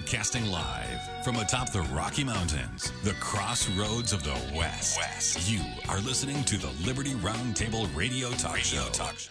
Broadcasting live from atop the Rocky Mountains, the crossroads of the West. You are listening to the Liberty Roundtable Radio Talk Show.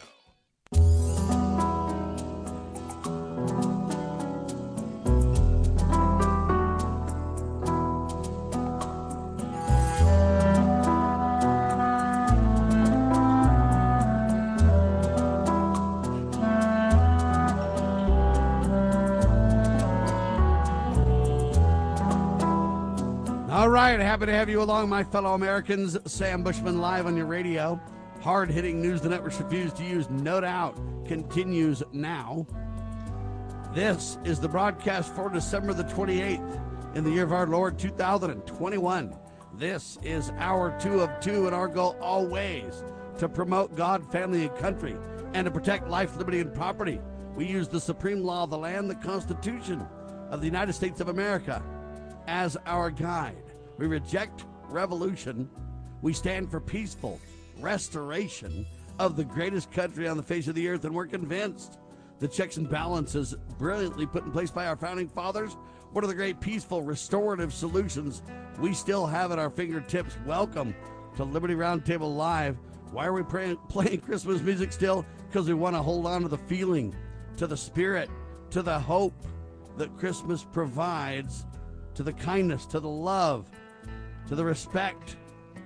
All right, happy to have you along, my fellow Americans. Sam Bushman live on your radio. Hard-hitting news the networks refuse to use, no doubt, continues now. This is the broadcast for December the 28th in the year of our Lord 2021. This is hour 2 of 2, and our goal always to promote God, family, and country, and to protect life, liberty, and property. We use the supreme law of the land, the Constitution of the United States of America, as our guide. We reject revolution. We stand for peaceful restoration of the greatest country on the face of the earth, and we're convinced the checks and balances brilliantly put in place by our founding fathers. What are the great peaceful restorative solutions we still have at our fingertips? Welcome to Liberty Roundtable Live. Why are we playing Christmas music still? Because we want to hold on to the feeling, to the spirit, to the hope that Christmas provides, to the kindness, to the love, to the respect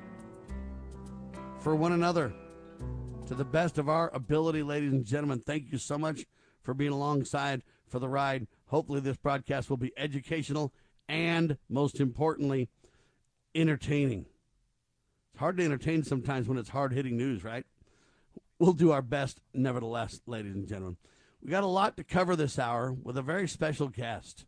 for one another, to the best of our ability. Ladies and gentlemen, thank you so much for being alongside for the ride. Hopefully this broadcast will be educational and, most importantly, entertaining. It's hard to entertain sometimes when it's hard-hitting news, right? We'll do our best nevertheless, ladies and gentlemen. We got a lot to cover this hour with a very special guest.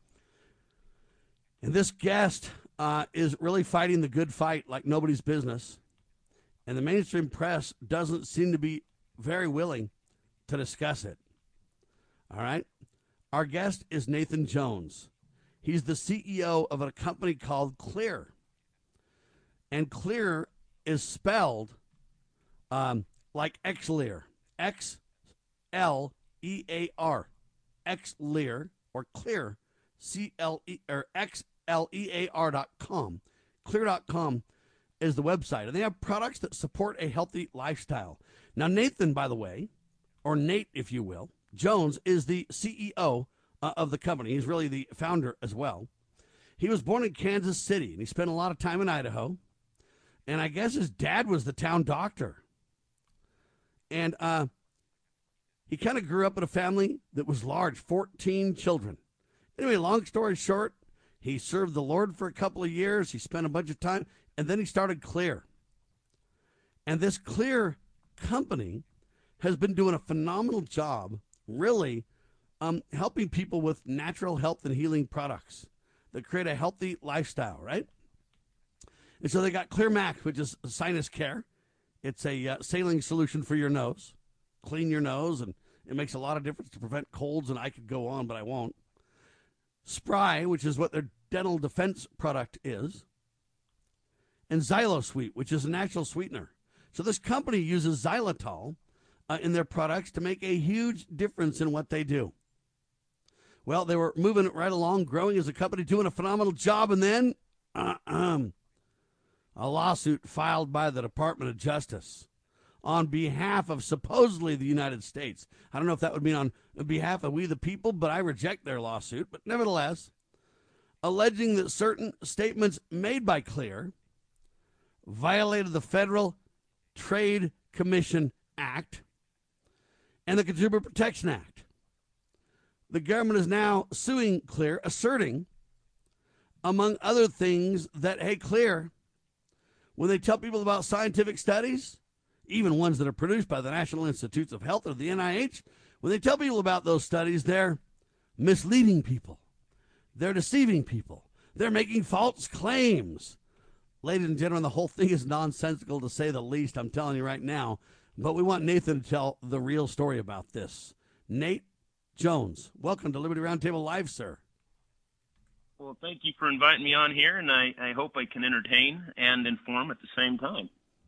And this guest is really fighting the good fight like nobody's business. And the mainstream press doesn't seem to be very willing to discuss it. All right? Our guest is Nathan Jones. He's the CEO of a company called Xlear. And Xlear is spelled like Xlear. X-L-E-A-R. Xlear or Xlear. C-L-E or Xlear.com. Xlear.com is the website, and they have products that support a healthy lifestyle. Now, Nathan, by the way, or Nate, if you will, Jones is the CEO of the company. He's really the founder as well. He was born in Kansas City, and he spent a lot of time in Idaho. And I guess his dad was the town doctor. And he kind of grew up in a family that was large, 14 children. Anyway, long story short, he served the Lord for a couple of years. He spent a bunch of time, and then he started Xlear. And this Xlear company has been doing a phenomenal job, really, helping people with natural health and healing products that create a healthy lifestyle, right? And so they got Xlear Max, which is sinus care. It's a saline solution for your nose. Clean your nose, and it makes a lot of difference to prevent colds, and I could go on, but I won't. Spry, which is what their dental defense product is, and XyloSweet, which is a natural sweetener. So this company uses xylitol in their products to make a huge difference in what they do. Well, they were moving it right along, growing as a company, doing a phenomenal job, and then a lawsuit filed by the Department of Justice on behalf of supposedly the United States. I don't know if that would mean on behalf of we the people, but I reject their lawsuit. But nevertheless, alleging that certain statements made by Xlear violated the Federal Trade Commission Act and the Consumer Protection Act. The government is now suing Xlear, asserting, among other things, that, hey, Xlear, when they tell people about scientific studies, even ones that are produced by the National Institutes of Health or the NIH, when they tell people about those studies, they're misleading people. They're deceiving people. They're making false claims. Ladies and gentlemen, the whole thing is nonsensical to say the least, I'm telling you right now. But we want Nathan to tell the real story about this. Nate Jones, welcome to Liberty Roundtable Live, sir. Well, thank you for inviting me on here, and I hope I can entertain and inform at the same time.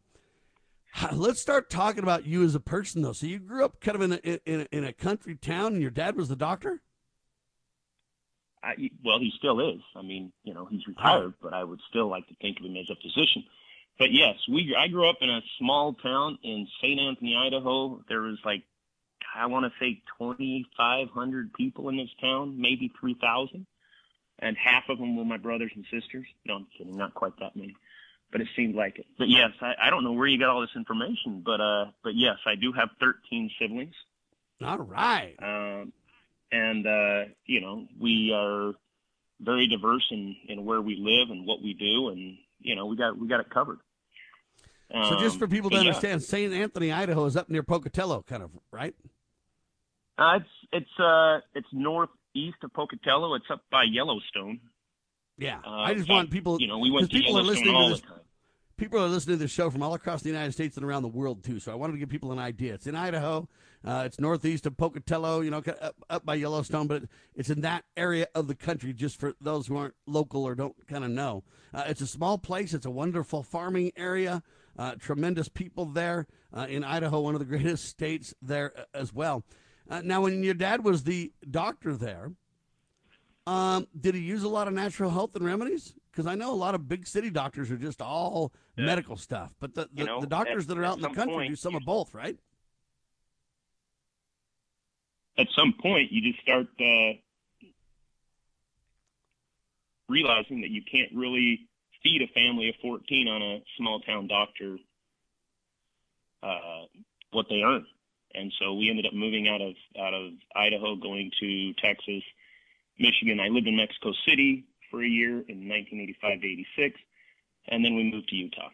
Let's start talking about you as a person, though. So you grew up kind of in a country town, and your dad was the doctor? well, he still is. I mean, he's retired, but I would still like to think of him as a physician. But yes, I grew up in a small town in St. Anthony, Idaho. There was I want to say 2,500 people in this town, maybe 3,000. And half of them were my brothers and sisters. No, I'm kidding, not quite that many. But it seemed like it. But yes, I don't know where you got all this information, but yes, I do have 13 siblings. All right. We are very diverse in where we live and what we do, and we got it covered. So just for people to understand, St. Anthony, Idaho is up near Pocatello, kind of, right? It's northeast of Pocatello. It's up by Yellowstone. Yeah, I just want people. We went to Yellowstone all the time. People are listening to this show from all across the United States and around the world, too. So I wanted to give people an idea. It's in Idaho. It's northeast of Pocatello, up by Yellowstone. But it's in that area of the country, just for those who aren't local or don't kind of know. It's a small place. It's a wonderful farming area. Tremendous people there in Idaho, one of the greatest states there as well. Now, when your dad was the doctor there, did he use a lot of natural health and remedies? Because I know a lot of big city doctors are just all medical stuff, but the doctors that are out in the country do some of both, right? At some point, you just start realizing that you can't really feed a family of 14 on a small town doctor what they earn. And so we ended up moving out of Idaho, going to Texas, Michigan. I lived in Mexico City for a year in 1985 to 86, and then we moved to Utah.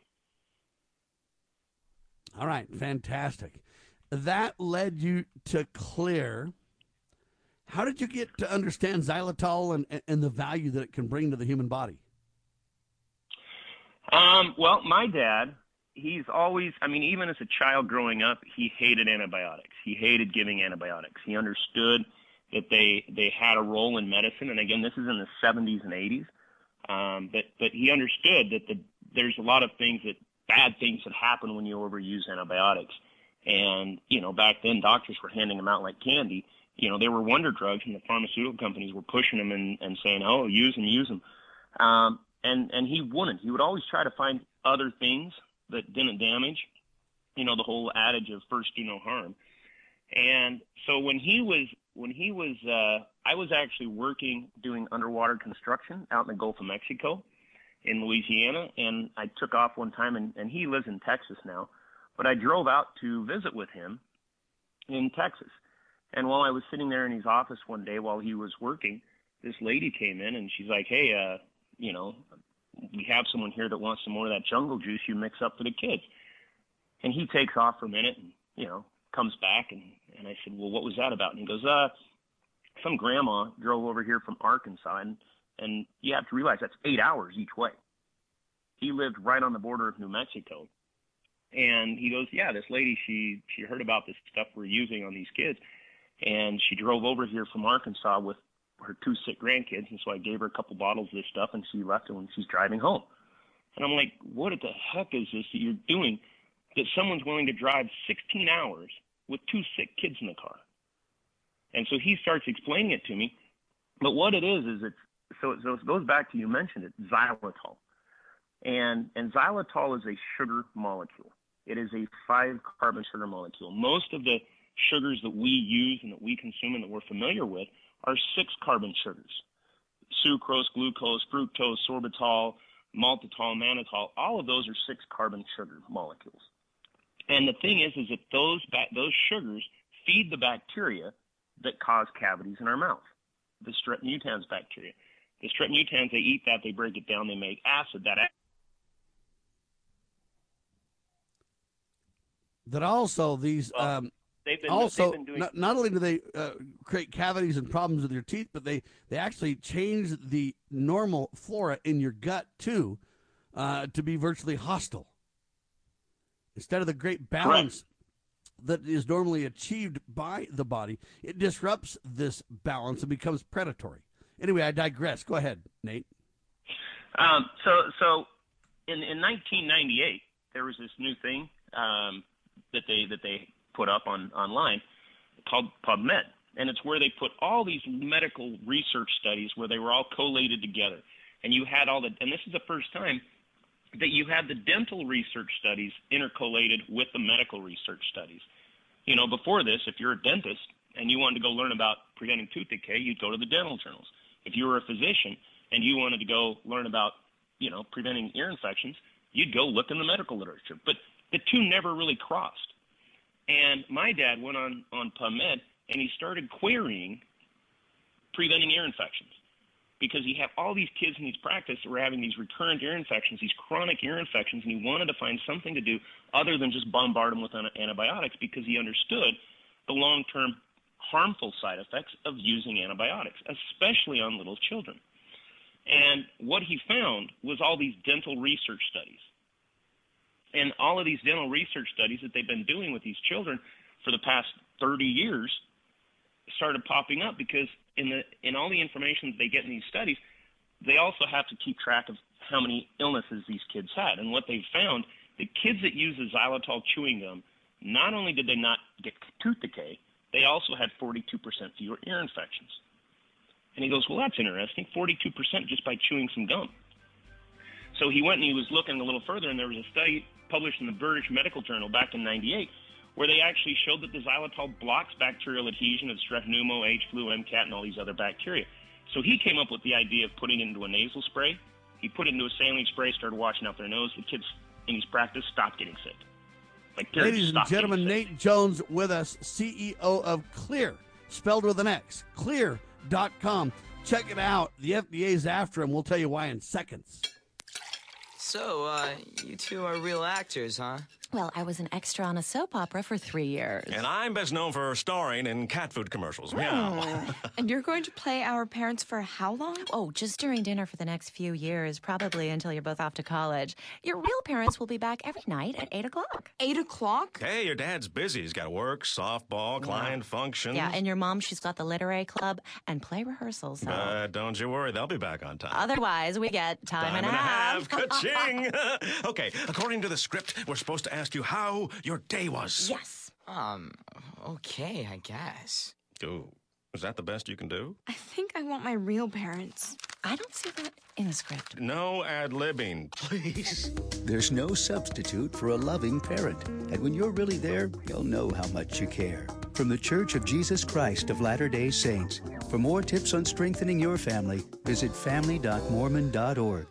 All right, fantastic. That led you to Clear. How did you get to understand xylitol and the value that it can bring to the human body? Well, my dad, he's always, even as a child growing up, he hated antibiotics. He hated giving antibiotics. He understood that they had a role in medicine. And again, this is in the 70s and 80s. But he understood that there's a lot of bad things that happen when you overuse antibiotics. And, back then doctors were handing them out like candy. They were wonder drugs, and the pharmaceutical companies were pushing them and saying, oh, use them. And he wouldn't. He would always try to find other things that didn't damage, the whole adage of first do no harm. And so when he was, I was actually doing underwater construction out in the Gulf of Mexico in Louisiana. And I took off one time, and he lives in Texas now, but I drove out to visit with him in Texas. And while I was sitting there in his office one day while he was working, this lady came in, and she's like, hey, we have someone here that wants some more of that jungle juice you mix up for the kids. And he takes off for a minute and, comes back. And I said, well, what was that about? And he goes, some grandma drove over here from Arkansas. And you have to realize that's 8 hours each way. He lived right on the border of New Mexico. And he goes, yeah, this lady, she heard about this stuff we're using on these kids. And she drove over here from Arkansas with her 2 sick grandkids, and so I gave her a couple bottles of this stuff, and she left it when she's driving home. And I'm like, what the heck is this that you're doing that someone's willing to drive 16 hours with 2 sick kids in the car? And so he starts explaining it to me. But what it is so it goes back to, you mentioned it, xylitol. And xylitol is a sugar molecule. It is a 5-carbon sugar molecule. Most of the sugars that we use and that we consume and that we're familiar with are 6-carbon sugars. Sucrose, glucose, fructose, sorbitol, maltitol, mannitol, all of those are 6-carbon sugar molecules. And the thing is that those sugars feed the bacteria that cause cavities in our mouth, the Strep mutans bacteria. The Strep mutans, they eat that, they break it down, they make acid. That also these not only do they create cavities and problems with your teeth, but they actually change the normal flora in your gut too to be virtually hostile. Instead of the great balance that is normally achieved by the body, it disrupts this balance and becomes predatory. Anyway, I digress. Go ahead, Nate. So in 1998, there was this new thing that they put up online called PubMed. And it's where they put all these medical research studies where they were all collated together. And you had and this is the first time that you had the dental research studies intercollated with the medical research studies. You know, before this, if you're a dentist and you wanted to go learn about preventing tooth decay, you'd go to the dental journals. If you were a physician and you wanted to go learn about, you know, preventing ear infections, you'd go look in the medical literature. But the two never really crossed. And my dad went on PubMed and he started querying preventing ear infections, because he had all these kids in his practice that were having these recurrent ear infections, these chronic ear infections, and he wanted to find something to do other than just bombard them with antibiotics, because he understood the long-term harmful side effects of using antibiotics, especially on little children. And what he found was all these dental research studies. And all of these dental research studies that they've been doing with these children for the past 30 years started popping up, because in all the information that they get in these studies, they also have to keep track of how many illnesses these kids had. And what they've found, the kids that use the xylitol chewing gum, not only did they not get tooth decay, they also had 42% fewer ear infections. And he goes, well, that's interesting, 42% just by chewing some gum. So he went and he was looking a little further, and there was a study published in the British Medical Journal back in '98 where they actually showed that the xylitol blocks bacterial adhesion of strep pneumo, H. flu, MCAT, and all these other bacteria. So he came up with the idea of putting it into a nasal spray. He put it into a saline spray, started washing out their nose. The kids in his practice stopped getting sick. Ladies and gentlemen, Nate Jones with us, CEO of Xlear, spelled with an X, xlear.com. Check it out. The FDA's after him. We'll tell you why in seconds. So, you two are real actors, huh? Well, I was an extra on a soap opera for 3 years. And I'm best known for starring in cat food commercials. Meow. And you're going to play our parents for how long? Oh, just during dinner for the next few years, probably until you're both off to college. Your real parents will be back every night at 8 o'clock. 8 o'clock? Hey, your dad's busy. He's got work, softball, client functions. Yeah, and your mom, she's got the literary club and play rehearsals. So. Don't you worry, they'll be back on time. Otherwise, we get time and a half. Ka-ching! Okay, according to the script, we're supposed to ask you how your day was. Yes. Okay, I guess. Ooh, is that the best you can do? I think I want my real parents. I don't see that in the script. No ad-libbing, please. There's no substitute for a loving parent. And when you're really there, you'll know how much you care. From the Church of Jesus Christ of Latter-day Saints. For more tips on strengthening your family, visit family.mormon.org.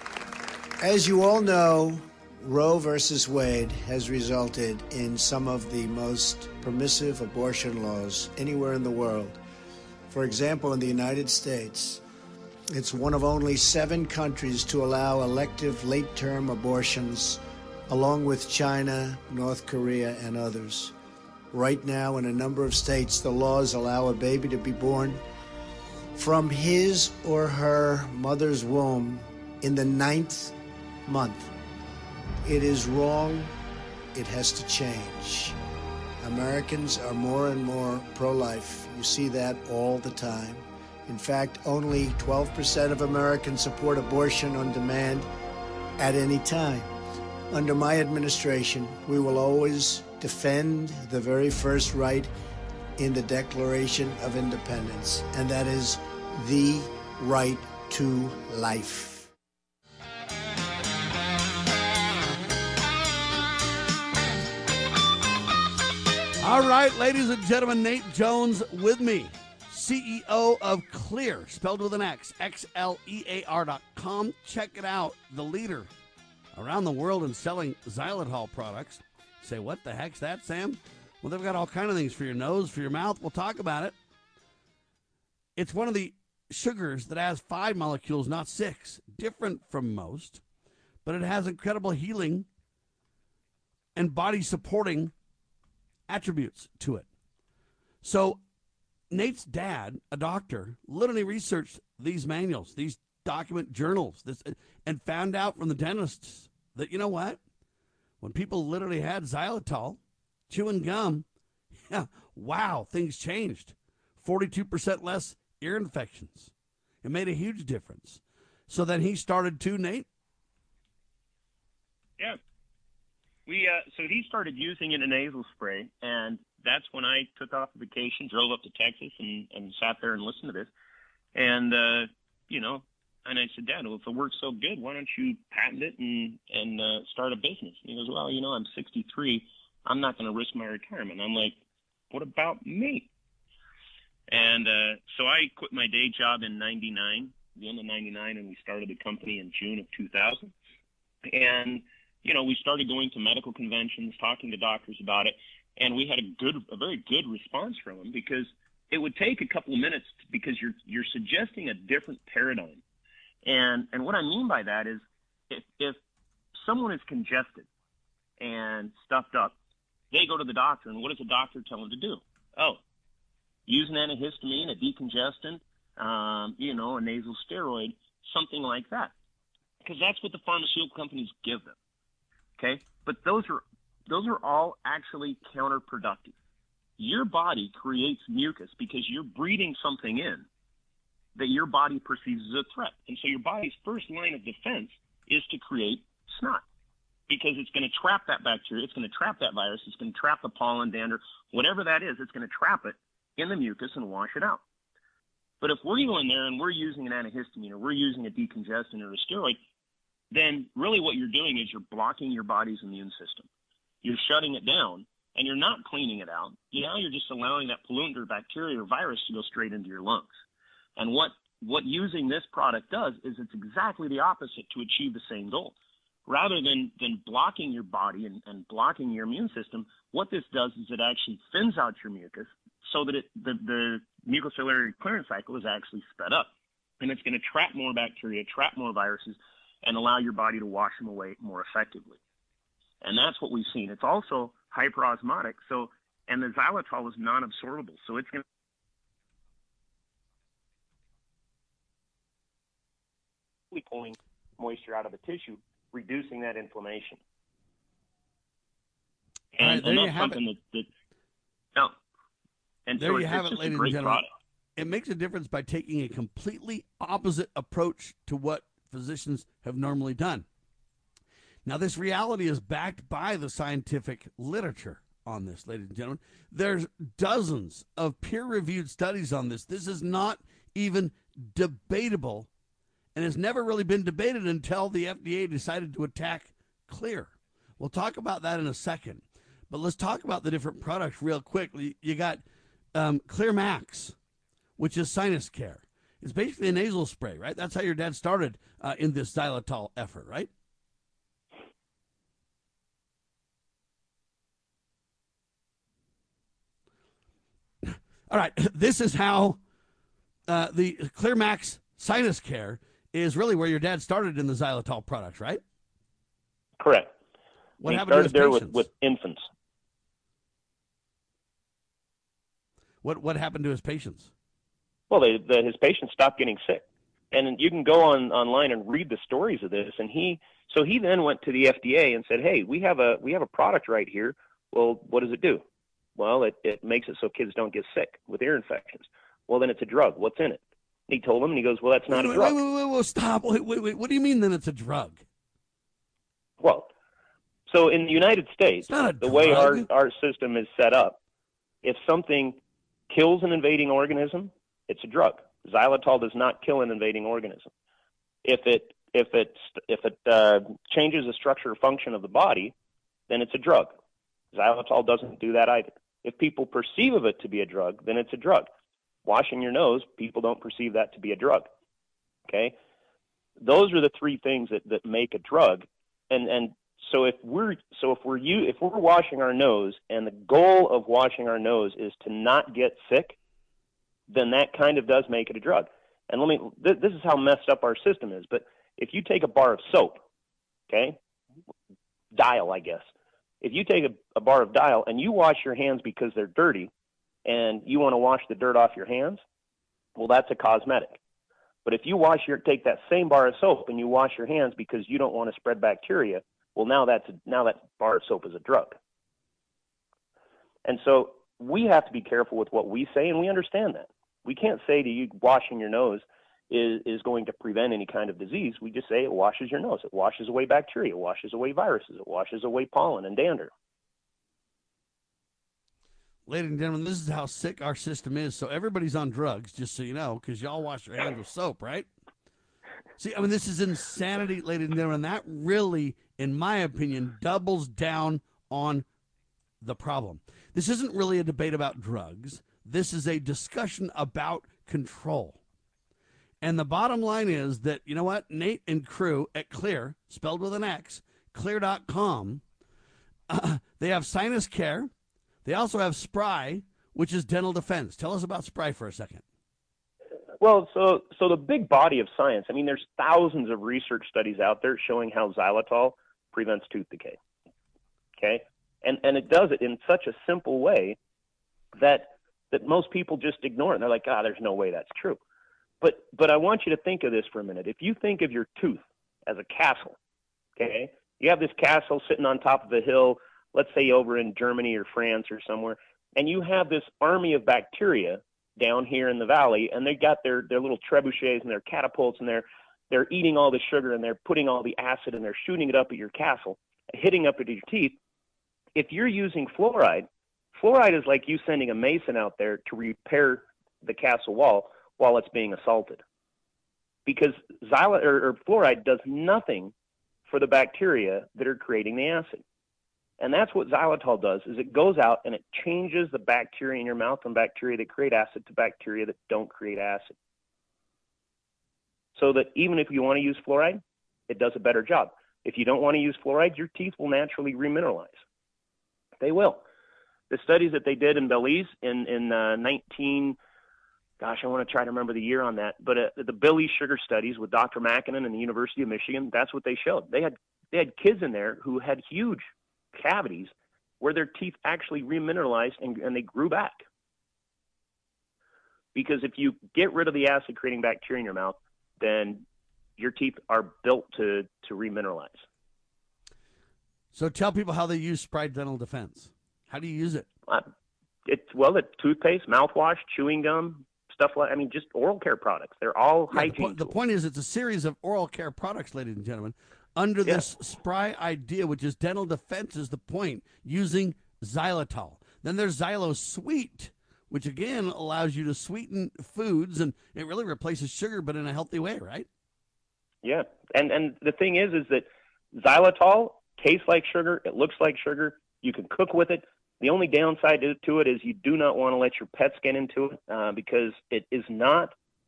As you all know, Roe versus Wade has resulted in some of the most permissive abortion laws anywhere in the world. For example, in the United States, it's one of only 7 countries to allow elective late-term abortions, along with China, North Korea, and others. Right now, in a number of states, the laws allow a baby to be born from his or her mother's womb in the 9th month. It is wrong. It has to change. Americans are more and more pro-life. You see that all the time. In fact, only 12% of Americans support abortion on demand at any time. Under my administration, we will always defend the very first right in the Declaration of Independence, and that is the right to life. All right, ladies and gentlemen, Nate Jones with me, CEO of Xlear, spelled with an X, XLEAR.com. Check it out, the leader around the world in selling xylitol products. Say, what the heck's that, Sam? Well, they've got all kind of things for your nose, for your mouth. We'll talk about it. It's one of the sugars that has 5 molecules, not 6, different from most, but it has incredible healing and body-supporting attributes to it. So Nate's dad, a doctor, literally researched these manuals, these document journals, and found out from the dentists that, you know what? When people literally had xylitol, chewing gum, wow, things changed. 42% less ear infections. It made a huge difference. So then he started too, Nate? Yeah. So he started using it in a nasal spray, and that's when I took off a vacation, drove up to Texas, and sat there and listened to this. And, and I said, Dad, well, if it works so good, why don't you patent it and start a business? And he goes, well, I'm 63. I'm not going to risk my retirement. I'm like, what about me? And so I quit my day job in 99, the end of 99, and we started the company in June of 2000. And, we started going to medical conventions, talking to doctors about it, and we had a very good response from them, because it would take a couple of minutes, because you're suggesting a different paradigm. And what I mean by that is if someone is congested and stuffed up, they go to the doctor, and what does the doctor tell them to do? Oh, use an antihistamine, a decongestant, a nasal steroid, something like that, because that's what the pharmaceutical companies give them. Okay, but those are all actually counterproductive. Your body creates mucus because you're breathing something in that your body perceives as a threat, and so your body's first line of defense is to create snot, because it's going to trap that bacteria, it's going to trap that virus, it's going to trap the pollen, dander, whatever that is, it's going to trap it in the mucus and wash it out. But if we're going there and we're using an antihistamine, or we're using a decongestant or a steroid, then really what you're doing is you're blocking your body's immune system. You're shutting it down, and you're not cleaning it out. Now you're just allowing that pollutant or bacteria or virus to go straight into your lungs. And what using this product does is it's exactly the opposite to achieve the same goal. Rather than blocking your body and blocking your immune system, what this does is it actually thins out your mucus so that the mucociliary clearance cycle is actually sped up. And it's going to trap more bacteria, trap more viruses, and allow your body to wash them away more effectively. And that's what we've seen. It's also hyperosmotic, and the xylitol is non-absorbable, so it's going to be pulling moisture out of the tissue, reducing that inflammation. And, All right, there that's you have something it. And there so you have it's it, just ladies a great and gentlemen. product. It makes a difference by taking a completely opposite approach to what physicians have normally done. Now, this reality is backed by the scientific literature on this, ladies and gentlemen. There's dozens of peer-reviewed studies on this. This is not even debatable, and has never really been debated until the FDA decided to attack Clear. We'll talk about that in a second. But let's talk about the different products real quick. You got Clear Max, which is sinus care. It's basically a nasal spray, right? That's how your dad started in this xylitol effort, right? All right, this is how the Clear Max sinus care is really where your dad started in the xylitol products, right? Correct. What he happened to his started there patients? with infants. What happened to his patients? Well, his patients stopped getting sick. And you can go online and read the stories of this. And he then went to the FDA and said, hey, we have a product right here. Well, what does it do? Well, it makes it so kids don't get sick with ear infections. Well, then it's a drug. What's in it? He told him, and he goes, well, that's not a drug. Wait, stop. Wait. What do you mean then it's a drug? Well, so in the United States, the way our system is set up, if something kills an invading organism, it's a drug. Xylitol does not kill an invading organism. If it changes the structure or function of the body, then it's a drug. Xylitol doesn't do that either. If people perceive of it to be a drug, then it's a drug. Washing your nose, people don't perceive that to be a drug. Okay? Those are the three things that make a drug. And so if we're washing our nose and the goal of washing our nose is to not get sick, then that kind of does make it a drug. And this is how messed up our system is. But if you take a bar of soap, okay, Dial, I guess. If you take a bar of Dial and you wash your hands because they're dirty and you want to wash the dirt off your hands, well, that's a cosmetic. But if you take that same bar of soap and you wash your hands because you don't want to spread bacteria, well, now that bar of soap is a drug. And so we have to be careful with what we say, and we understand that. We can't say to you washing your nose is going to prevent any kind of disease. We just say it washes your nose. It washes away bacteria. It washes away viruses. It washes away pollen and dander. ladies and gentlemen, this is how sick our system is. So everybody's on drugs, just so you know, because y'all wash your hands with soap, right? See, I mean, this is insanity, ladies and gentlemen. That really, in my opinion, doubles down on the problem. This isn't really a debate about drugs. This is a discussion about control. And the bottom line is that, you know what, Nate and crew at Xlear, spelled with an X, Xlear.com, they have sinus care. They also have Spry, which is dental defense. Tell us about Spry for a second. Well, so the big body of science, I mean, there's thousands of research studies out there showing how xylitol prevents tooth decay. Okay? And it does it in such a simple way that most people just ignore it. And they're like, there's no way that's true. But I want you to think of this for a minute. If you think of your tooth as a castle, okay? You have this castle sitting on top of a hill, let's say over in Germany or France or somewhere, and you have this army of bacteria down here in the valley, and they got their little trebuchets and their catapults, and they're eating all the sugar, and they're putting all the acid, and they're shooting it up at your castle, hitting up at your teeth. If you're using fluoride is like you sending a mason out there to repair the castle wall while it's being assaulted. Because fluoride does nothing for the bacteria that are creating the acid. And that's what xylitol does, is it goes out and it changes the bacteria in your mouth from bacteria that create acid to bacteria that don't create acid. So that even if you want to use fluoride, it does a better job. If you don't want to use fluoride, your teeth will naturally remineralize. They will. The studies that they did in Belize in 19, I want to try to remember the year on that, but the Belize sugar studies with Dr. Mackinnon and the University of Michigan, that's what they showed. They had kids in there who had huge cavities where their teeth actually remineralized and they grew back. Because if you get rid of the acid-creating bacteria in your mouth, then your teeth are built to remineralize. So tell people how they use Spry Dental Defense. How do you use it? It's toothpaste, mouthwash, chewing gum, stuff just oral care products. They're all hygiene. The point is, it's a series of oral care products, ladies and gentlemen, under this Spry idea, which is dental defense is the point, using xylitol. Then there's XyloSweet, which again allows you to sweeten foods, and it really replaces sugar, but in a healthy way, right? Yeah, and the thing is that xylitol tastes like sugar, it looks like sugar, you can cook with it. The only downside to it is you do not want to let your pets get into it because it is not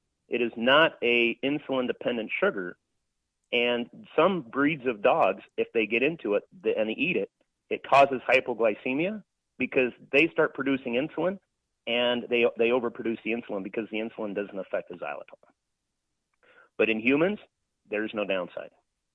a insulin-dependent sugar. And some breeds of dogs, if they get into it and they eat it, it causes hypoglycemia because they start producing insulin and they overproduce the insulin because the insulin doesn't affect the xylitol. But in humans, there's no downside.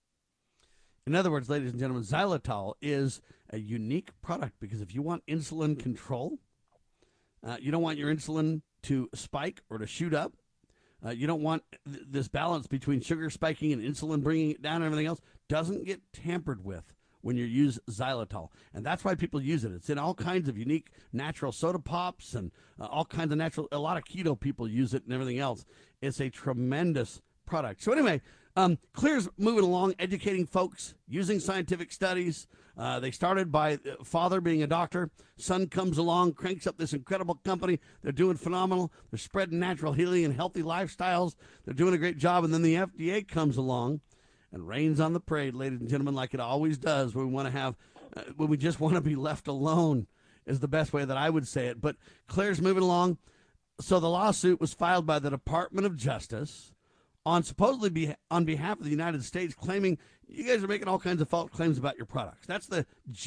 In other words, ladies and gentlemen, xylitol is a unique product because if you want insulin control, you don't want your insulin to spike or to shoot up. You don't want this balance between sugar spiking and insulin bringing it down and everything else. Doesn't get tampered with when you use xylitol. And that's why people use it. It's in all kinds of unique natural soda pops and all kinds of a lot of keto people use it and everything else. It's a tremendous product. So anyway, Xlear's moving along, educating folks, using scientific studies. They started by father being a doctor. Son comes along, cranks up this incredible company. They're doing phenomenal. They're spreading natural healing and healthy lifestyles. They're doing a great job. And then the FDA comes along and rains on the parade, ladies and gentlemen, like it always does when we want to have, when we just want to be left alone is the best way that I would say it. But Xlear's moving along. So the lawsuit was filed by the Department of Justice on supposedly on behalf of the United States, claiming you guys are making all kinds of false claims about your products. That's the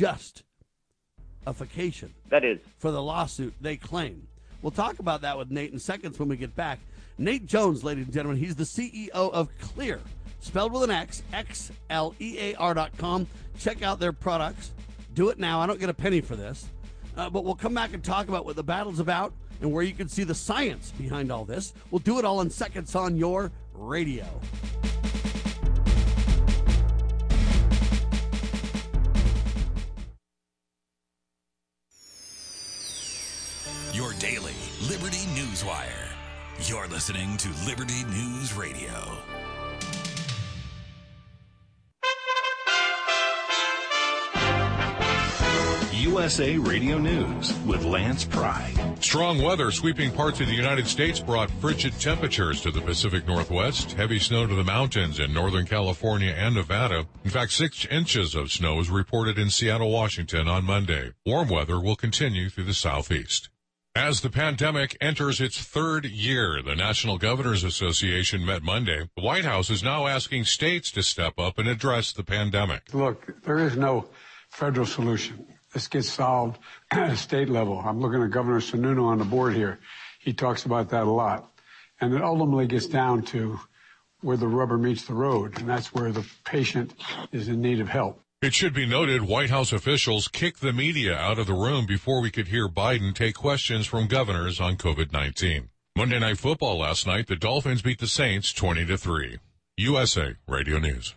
justification. That is. For the lawsuit they claim. We'll talk about that with Nate in seconds when we get back. Nate Jones, ladies and gentlemen, he's the CEO of Xlear, spelled with an X, XLEAR.com. Check out their products. Do it now. I don't get a penny for this. But we'll come back and talk about what the battle's about and where you can see the science behind all this. We'll do it all in seconds on your radio. Your daily Liberty News Wire. You're listening to Liberty News Radio. USA Radio News with Lance Pry. Strong weather sweeping parts of the United States brought frigid temperatures to the Pacific Northwest, heavy snow to the mountains in Northern California and Nevada. In fact, 6 inches of snow was reported in Seattle, Washington on Monday. Warm weather will continue through the southeast. As the pandemic enters its 3rd year, the National Governors Association met Monday. The White House is now asking states to step up and address the pandemic. Look, there is no federal solution. This gets solved at a state level. I'm looking at Governor Sununu on the board here. He talks about that a lot. And it ultimately gets down to where the rubber meets the road, and that's where the patient is in need of help. It should be noted White House officials kicked the media out of the room before we could hear Biden take questions from governors on COVID-19. Monday Night Football last night, the Dolphins beat the Saints 20-3. USA Radio News.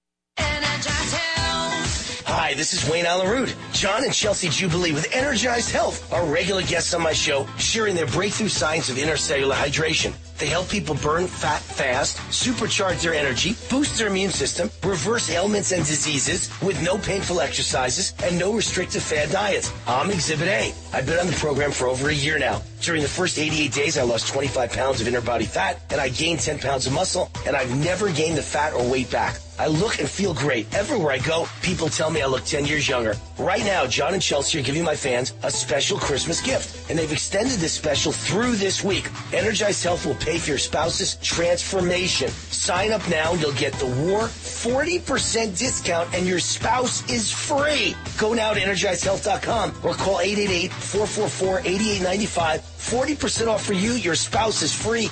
Hi, this is Wayne Allen Root. John and Chelsea Jubilee with Energized Health are regular guests on my show, sharing their breakthrough science of intercellular hydration. They help people burn fat fast, supercharge their energy, boost their immune system, reverse ailments and diseases with no painful exercises and no restrictive fad diets. I'm Exhibit A. I've been on the program for over a year now. During the first 88 days, I lost 25 pounds of inner body fat, and I gained 10 pounds of muscle, and I've never gained the fat or weight back. I look and feel great. Everywhere I go, people tell me I look 10 years younger. Right now, John and Chelsea are giving my fans a special Christmas gift, and they've extended this special through this week. Energized Health will pay for your spouse's transformation. Sign up now and you'll get the War 40% discount, and your spouse is free. Go now to EnergizedHealth.com or call 888-444-8895. 40% off for you. Your spouse is free.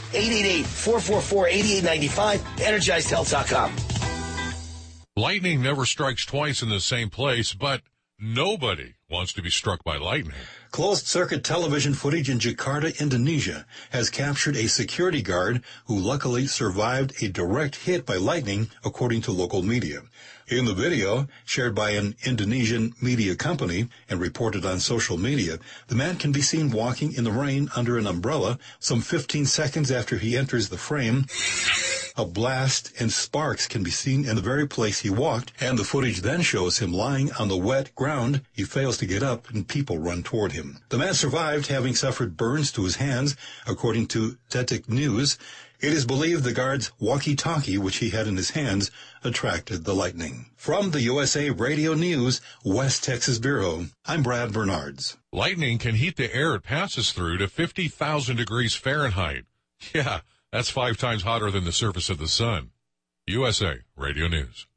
888-444-8895. EnergizedHealth.com. Lightning never strikes twice in the same place, but nobody wants to be struck by lightning. Closed-circuit television footage in Jakarta, Indonesia, has captured a security guard who luckily survived a direct hit by lightning, according to local media. In the video, shared by an Indonesian media company and reported on social media, the man can be seen walking in the rain under an umbrella. Some 15 seconds after he enters the frame, a blast and sparks can be seen in the very place he walked, and the footage then shows him lying on the wet ground. He fails to get up, and people run toward him. The man survived, having suffered burns to his hands, according to Detik News. It is believed the guard's walkie-talkie, which he had in his hands, attracted the lightning. From the USA Radio News, West Texas Bureau, I'm Brad Bernards. Lightning can heat the air it passes through to 50,000 degrees Fahrenheit. Yeah, that's 5 times hotter than the surface of the sun. USA Radio News.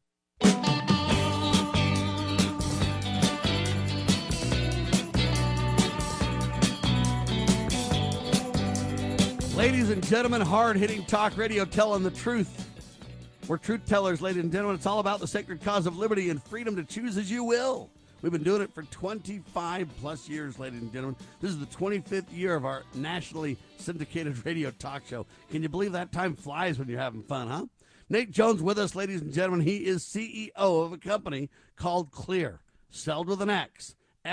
Ladies and gentlemen, hard-hitting talk radio telling the truth. We're truth tellers, ladies and gentlemen. It's all about the sacred cause of liberty and freedom to choose as you will. We've been doing it for 25-plus years, ladies and gentlemen. This is the 25th year of our nationally syndicated radio talk show. Can you believe that time flies when you're having fun, huh? Nate Jones with us, ladies and gentlemen. He is CEO of a company called Xlear, spelled with an X,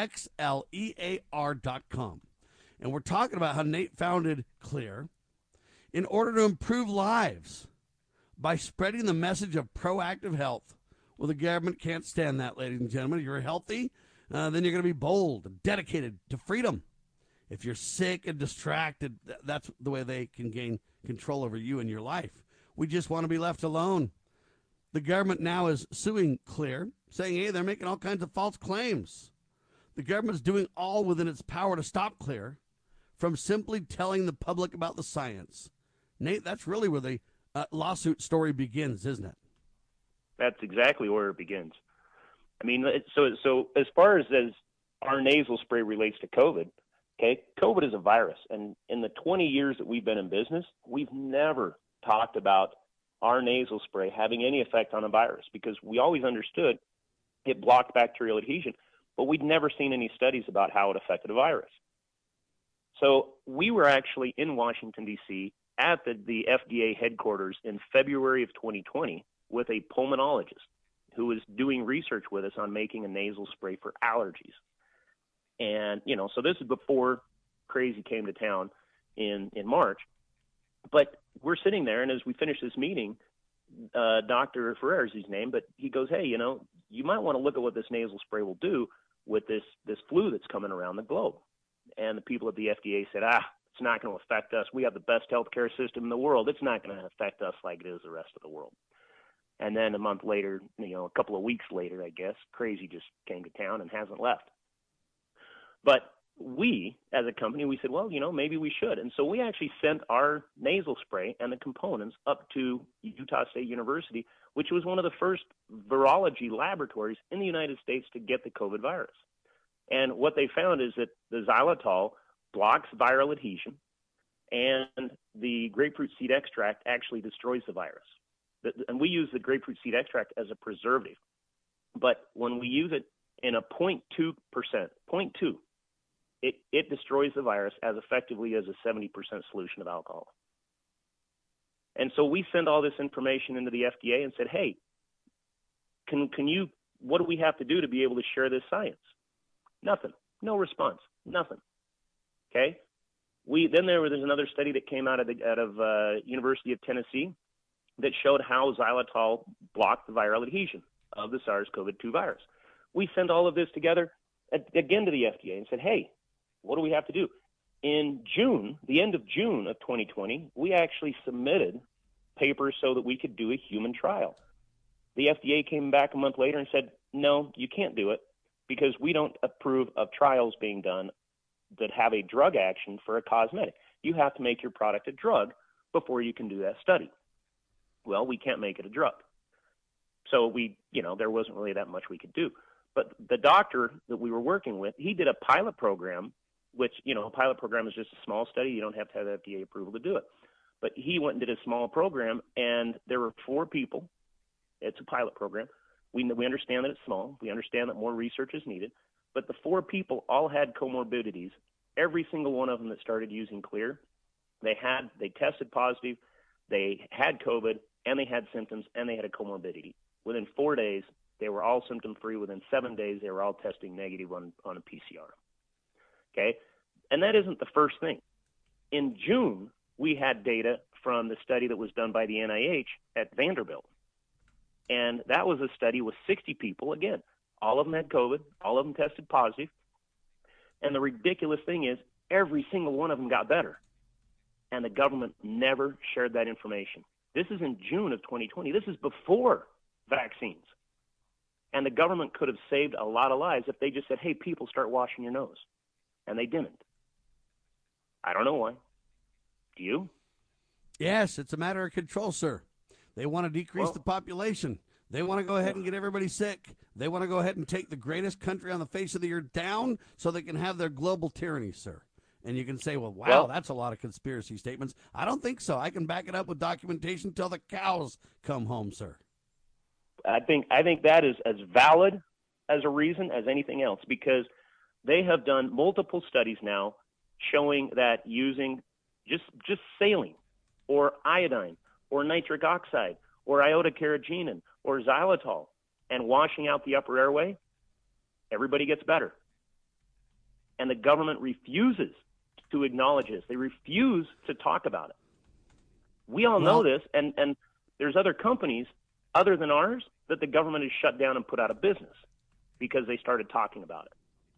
XLEAR.com. And we're talking about how Nate founded Xlear in order to improve lives by spreading the message of proactive health. Well, the government can't stand that, ladies and gentlemen. If you're healthy, then you're going to be bold and dedicated to freedom. If you're sick and distracted, that's the way they can gain control over you and your life. We just want to be left alone. The government now is suing Xlear, saying, hey, they're making all kinds of false claims. The government's doing all within its power to stop Xlear from simply telling the public about the science. Nate, that's really where the lawsuit story begins, isn't it? That's exactly where it begins. I mean, so as far as our nasal spray relates to COVID, okay, COVID is a virus. And in the 20 years that we've been in business, we've never talked about our nasal spray having any effect on a virus because we always understood it blocked bacterial adhesion, but we'd never seen any studies about how it affected a virus. So we were actually in Washington, D.C. at the FDA headquarters in February of 2020 with a pulmonologist who was doing research with us on making a nasal spray for allergies. And, you know, so this is before crazy came to town in March. But we're sitting there, and as we finish this meeting, Dr. Ferrer is his name, but he goes, hey, you know, you might want to look at what this nasal spray will do. with this flu that's coming around the globe. And the people at the FDA said, it's not going to affect us. We have the best healthcare system in the world. It's not going to affect us like it is the rest of the world. And then a month later, a couple of weeks later, I guess, crazy just came to town and hasn't left. But we, as a company, we said, well, maybe we should. And so we actually sent our nasal spray and the components up to Utah State University, which was one of the first virology laboratories in the United States to get the COVID virus. And what they found is that the xylitol blocks viral adhesion, and the grapefruit seed extract actually destroys the virus. And we use the grapefruit seed extract as a preservative. But when we use it in a 0.2%, 0.2, it destroys the virus as effectively as a 70% solution of alcohol. And so we send all this information into the FDA and said, hey, what do we have to do to be able to share this science? Nothing. No response. Nothing. Okay. Then there's another study that came out of University of Tennessee that showed how xylitol blocked the viral adhesion of the SARS-CoV-2 virus. We sent all of this together again to the FDA and said, hey, what do we have to do? In June, the end of June of 2020, we actually submitted papers so that we could do a human trial. The FDA came back a month later and said, no, you can't do it because we don't approve of trials being done that have a drug action for a cosmetic. You have to make your product a drug before you can do that study. Well, we can't make it a drug. So there wasn't really that much we could do. But the doctor that we were working with, he did a pilot program, which, a pilot program is just a small study. You don't have to have FDA approval to do it. But he went and did a small program, and there were 4 people. It's a pilot program. We understand that it's small. We understand that more research is needed. But the 4 people all had comorbidities. Every single one of them that started using Clear, they tested positive, they had COVID, and they had symptoms, and they had a comorbidity. Within 4 days, they were all symptom-free. Within 7 days, they were all testing negative on a PCR. Okay? And that isn't the first thing. In June, we had data from the study that was done by the NIH at Vanderbilt. And that was a study with 60 people. Again, all of them had COVID. All of them tested positive. And the ridiculous thing is every single one of them got better. And the government never shared that information. This is in June of 2020. This is before vaccines. And the government could have saved a lot of lives if they just said, hey, people, start washing your nose. And they didn't. I don't know why. Do you? Yes, it's a matter of control, sir. They want to decrease the population. They want to go ahead and get everybody sick. They want to go ahead and take the greatest country on the face of the earth down so they can have their global tyranny, sir. And you can say, wow, that's a lot of conspiracy statements. I don't think so. I can back it up with documentation till the cows come home, sir. I think that is as valid as a reason as anything else, because they have done multiple studies now showing that using just saline or iodine or nitric oxide or iota-carrageenan or xylitol and washing out the upper airway, everybody gets better. And the government refuses to acknowledge this. They refuse to talk about it. We all know this, and there's other companies other than ours that the government has shut down and put out of business because they started talking about it.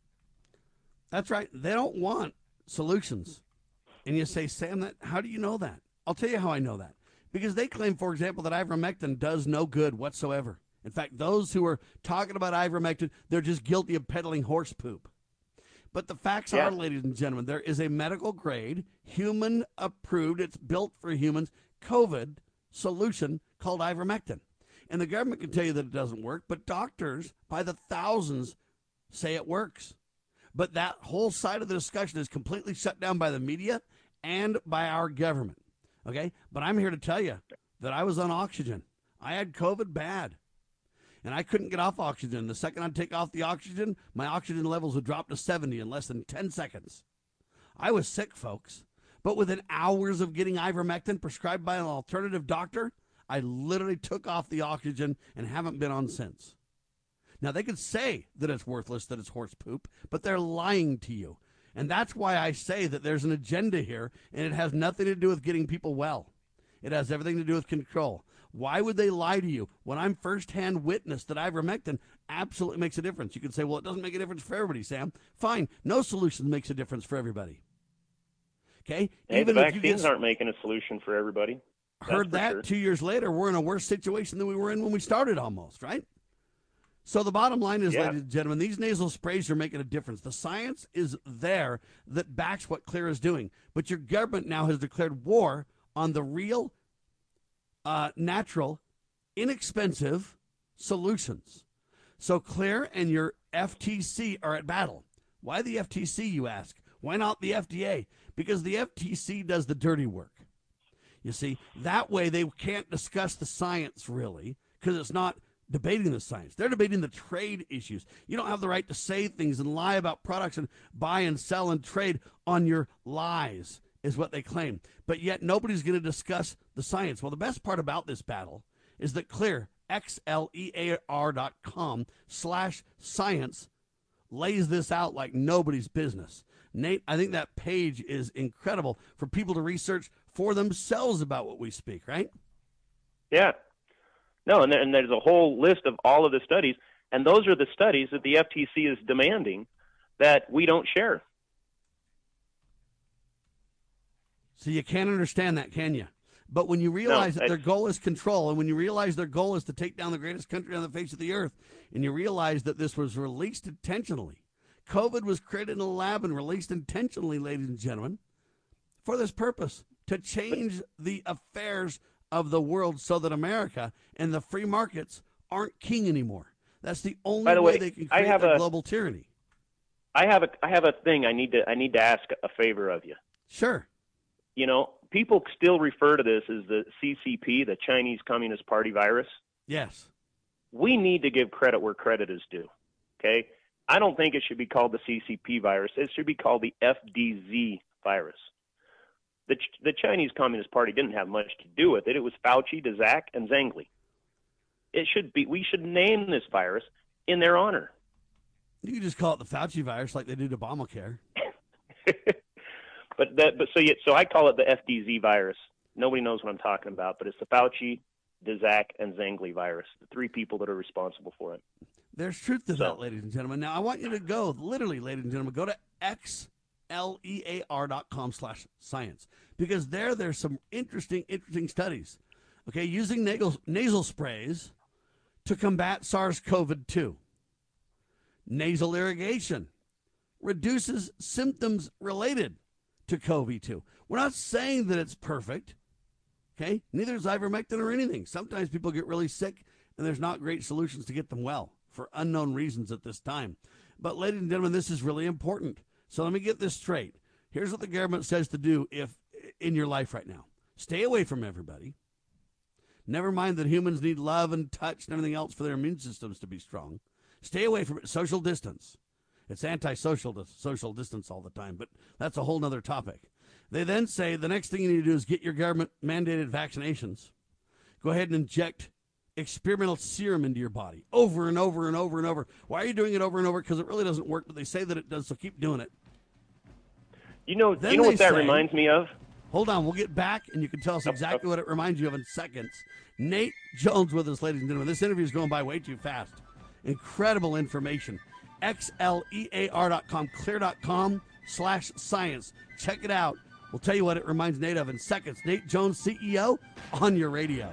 That's right. They don't want solutions. And you say, Sam, how do you know that? I'll tell you how I know that. Because they claim, for example, that ivermectin does no good whatsoever. In fact, those who are talking about ivermectin, they're just guilty of peddling horse poop. But the facts are, ladies and gentlemen, there is a medical grade, human approved, it's built for humans, COVID solution called ivermectin. And the government can tell you that it doesn't work, but doctors by the thousands say it works. But that whole side of the discussion is completely shut down by the media and by our government. Okay? But I'm here to tell you that I was on oxygen. I had COVID bad. And I couldn't get off oxygen. The second I'd take off the oxygen, my oxygen levels would drop to 70 in less than 10 seconds. I was sick, folks. But within hours of getting ivermectin prescribed by an alternative doctor, I literally took off the oxygen and haven't been on since. Now, they could say that it's worthless, that it's horse poop, but they're lying to you. And that's why I say that there's an agenda here, and it has nothing to do with getting people well. It has everything to do with control. Why would they lie to you when I'm firsthand witness that ivermectin absolutely makes a difference? You can say, well, it doesn't make a difference for everybody, Sam. Fine. No solution makes a difference for everybody. Okay? Hey, even the if vaccines aren't making a solution for everybody. Heard that sure. 2 years later, we're in a worse situation than we were in when we started almost, right? So the bottom line is, ladies and gentlemen, these nasal sprays are making a difference. The science is there that backs what Xlear is doing. But your government now has declared war on the real, natural, inexpensive solutions. So Xlear and your FTC are at battle. Why the FTC, you ask? Why not the FDA? Because the FTC does the dirty work. You see, that way they can't discuss the science, really, because it's not debating the science. They're debating the trade issues. You don't have the right to say things and lie about products and buy and sell and trade on your lies, is what they claim. But yet nobody's going to discuss the science. Well, the best part about this battle is that Xlear, XLEAR.com/science, lays this out like nobody's business. Nate, I think that page is incredible for people to research for themselves about what we speak, right? Yeah. No, and there's a whole list of all of the studies, and those are the studies that the FTC is demanding that we don't share. So you can't understand that, can you? But when you realize that their goal is control, and when you realize their goal is to take down the greatest country on the face of the earth, and you realize that this was released intentionally, COVID was created in a lab and released intentionally, ladies and gentlemen, for this purpose, to change the affairs of the world so that America and the free markets aren't king anymore. That's the only way they can create a global tyranny. I have a thing I need to ask a favor of you. Sure. You know, people still refer to this as the CCP, the Chinese Communist Party virus. Yes. We need to give credit where credit is due. Okay? I don't think it should be called the CCP virus. It should be called the FDZ virus. The Chinese Communist Party didn't have much to do with it. It was Fauci, Daszak, and Zengli. We should name this virus in their honor. You can just call it the Fauci virus like they do to Obamacare. So I call it the FDZ virus. Nobody knows what I'm talking about, but it's the Fauci, Daszak, and Zengli virus, the three people that are responsible for it. There's truth to that, ladies and gentlemen. Now, I want you to go, literally, ladies and gentlemen, go to XLEAR.com/science, because there's some interesting studies, okay, using nasal sprays to combat SARS-CoV-2. Nasal irrigation reduces symptoms related to COVID-2. We're not saying that it's perfect, okay? Neither is ivermectin or anything. Sometimes people get really sick, and there's not great solutions to get them well for unknown reasons at this time. But, ladies and gentlemen, this is really important. So let me get this straight. Here's what the government says to do in your life right now. Stay away from everybody. Never mind that humans need love and touch and everything else for their immune systems to be strong. Stay away from it. Social distance. It's antisocial to social distance all the time, but that's a whole nother topic. They then say the next thing you need to do is get your government-mandated vaccinations. Go ahead and inject experimental serum into your body over and over and over and over. Why are you doing it over and over? Because it really doesn't work, but they say that it does, so keep doing it. You know what that reminds me of? Hold on, we'll get back, and you can tell us exactly what it reminds you of in seconds. Nate Jones with us, ladies and gentlemen. This interview is going by way too fast. Incredible information. XLEAR.com, Xlear.com/science. Check it out. We'll tell you what it reminds Nate of in seconds. Nate Jones, CEO, on your radio.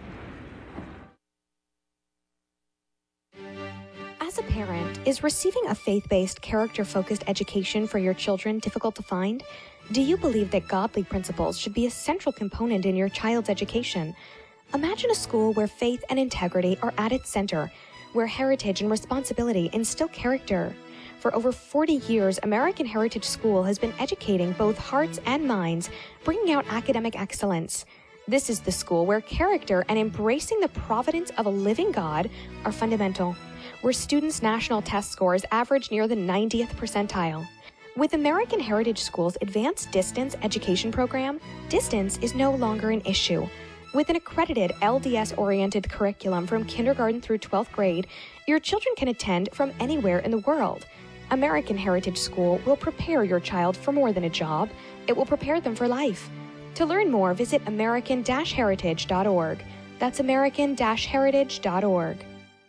As a parent, is receiving a faith-based, character-focused education for your children difficult to find? Do you believe that godly principles should be a central component in your child's education? Imagine a school where faith and integrity are at its center, where heritage and responsibility instill character. For over 40 years, American Heritage School has been educating both hearts and minds, bringing out academic excellence. This is the school where character and embracing the providence of a living God are fundamental, where students' national test scores average near the 90th percentile. With American Heritage School's advanced distance education program, distance is no longer an issue. With an accredited LDS-oriented curriculum from kindergarten through 12th grade, your children can attend from anywhere in the world. American Heritage School will prepare your child for more than a job. It will prepare them for life. To learn more, visit American-Heritage.org. That's American-Heritage.org.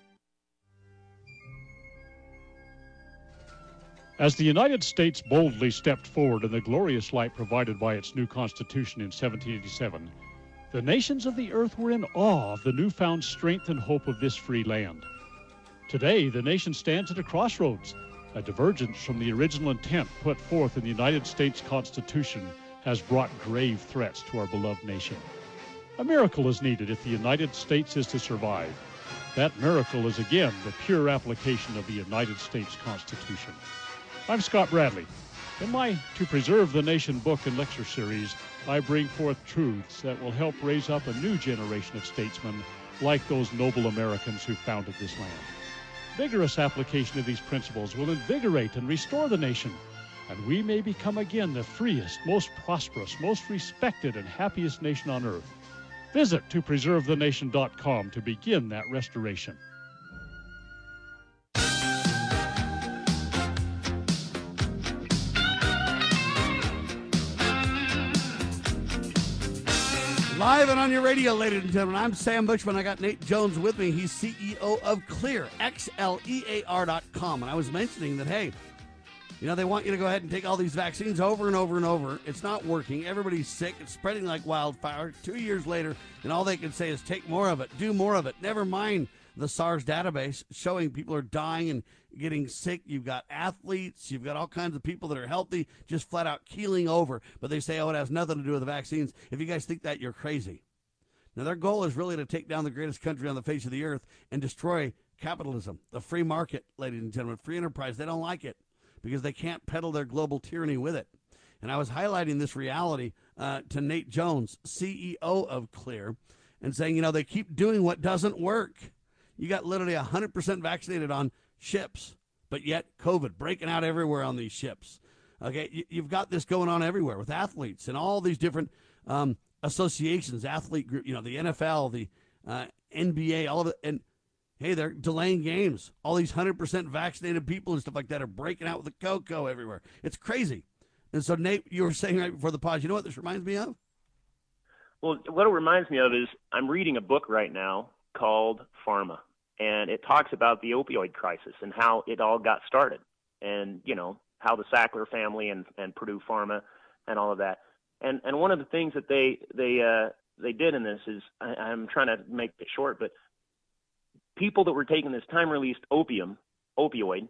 As the United States boldly stepped forward in the glorious light provided by its new Constitution in 1787, the nations of the earth were in awe of the newfound strength and hope of this free land. Today, the nation stands at a crossroads. A divergence from the original intent put forth in the United States Constitution has brought grave threats to our beloved nation. A miracle is needed if the United States is to survive. That miracle is again the pure application of the United States Constitution. I'm Scott Bradley. In my To Preserve the Nation book and lecture series, I bring forth truths that will help raise up a new generation of statesmen like those noble Americans who founded this land. Vigorous application of these principles will invigorate and restore the nation, and we may become again the freest, most prosperous, most respected, and happiest nation on earth. Visit topreservethenation.com to begin that restoration. Live and on your radio, ladies and gentlemen, I'm Sam Bushman. I got Nate Jones with me. He's CEO of Xlear, XLEAR.com. And I was mentioning that, hey, you know, they want you to go ahead and take all these vaccines over and over and over. It's not working. Everybody's sick. It's spreading like wildfire. 2 years later, and all they can say is take more of it, do more of it. Never mind the SARS database showing people are dying and getting sick. You've got athletes. You've got all kinds of people that are healthy just flat out keeling over. But they say, oh, it has nothing to do with the vaccines. If you guys think that, you're crazy. Now, their goal is really to take down the greatest country on the face of the earth and destroy capitalism, the free market, ladies and gentlemen, free enterprise. They don't like it because they can't peddle their global tyranny with it. And I was highlighting this reality to Nate Jones, CEO of Xlear, and saying, you know, they keep doing what doesn't work. You got literally 100% vaccinated on ships, but yet COVID breaking out everywhere on these ships. Okay, you've got this going on everywhere with athletes and all these different associations, athlete group, you know, the NFL, the NBA, all of it. And hey, they're delaying games. All these 100% vaccinated people and stuff like that are breaking out with the cocoa everywhere. It's crazy. And so, Nate, you were saying right before the pause, you know what this reminds me of? Well, what it reminds me of is I'm reading a book right now called Pharma. And it talks about the opioid crisis and how it all got started, and you know how the Sackler family and Purdue Pharma and all of that. And one of the things that they did in this is I'm trying to make it short, but people that were taking this time-released opioid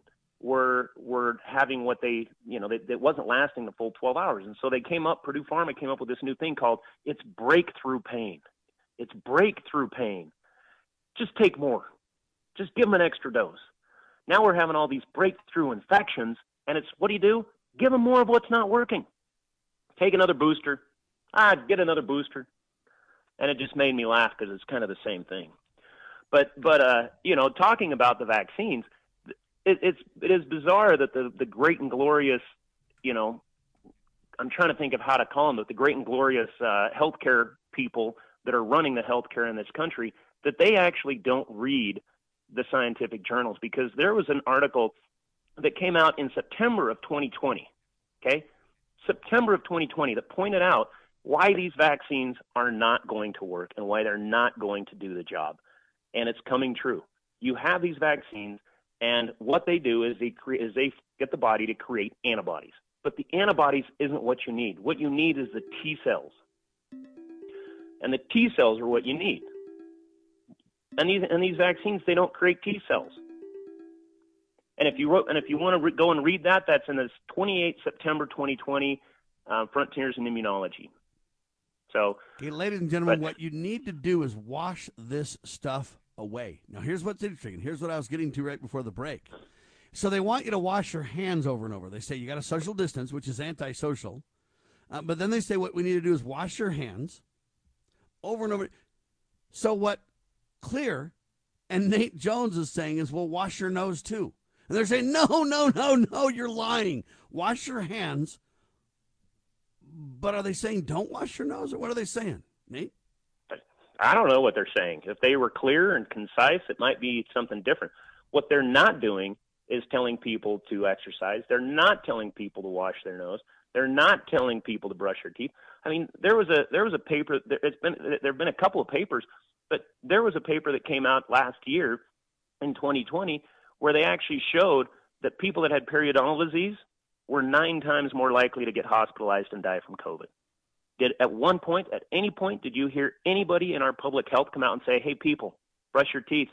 were having what they, you know, that wasn't lasting the full 12 hours, and so Purdue Pharma came up with this new thing called it's breakthrough pain. It's breakthrough pain. Just take more. Just give them an extra dose. Now we're having all these breakthrough infections, and it's, what do? Give them more of what's not working. Take another booster. Get another booster. And it just made me laugh because it's kind of the same thing. But you know, talking about the vaccines, it is bizarre that the great and glorious, you know, I'm trying to think of how to call them, but the great and glorious healthcare people that are running the healthcare in this country, that they actually don't read the scientific journals, because there was an article that came out in September of 2020, okay? September of 2020 that pointed out why these vaccines are not going to work and why they're not going to do the job. And it's coming true. You have these vaccines, and what they do is they get the body to create antibodies. But the antibodies isn't what you need. What you need is the T cells. And the T cells are what you need. And these vaccines, they don't create T cells. And if you want to go and read that, that's in this 28 September 2020 Frontiers in Immunology. So, okay, ladies and gentlemen, what you need to do is wash this stuff away. Now, here's what's interesting. Here's what I was getting to right before the break. So they want you to wash your hands over and over. They say you got to social distance, which is antisocial. But then they say what we need to do is wash your hands over and over. So what Xlear and Nate Jones is saying is, well, wash your nose too. And they're saying, no, you're lying. Wash your hands. But are they saying don't wash your nose, or what are they saying, Nate? I don't know what they're saying. If they were clear and concise, it might be something different. What they're not doing is telling people to exercise. They're not telling people to wash their nose. They're not telling people to brush their teeth. I mean, there was a paper. There have been a couple of papers But there was a paper that came out last year in 2020 where they actually showed that people that had periodontal disease were 9 times more likely to get hospitalized and die from COVID. At any point, did you hear anybody in our public health come out and say, hey, people, brush your teeth?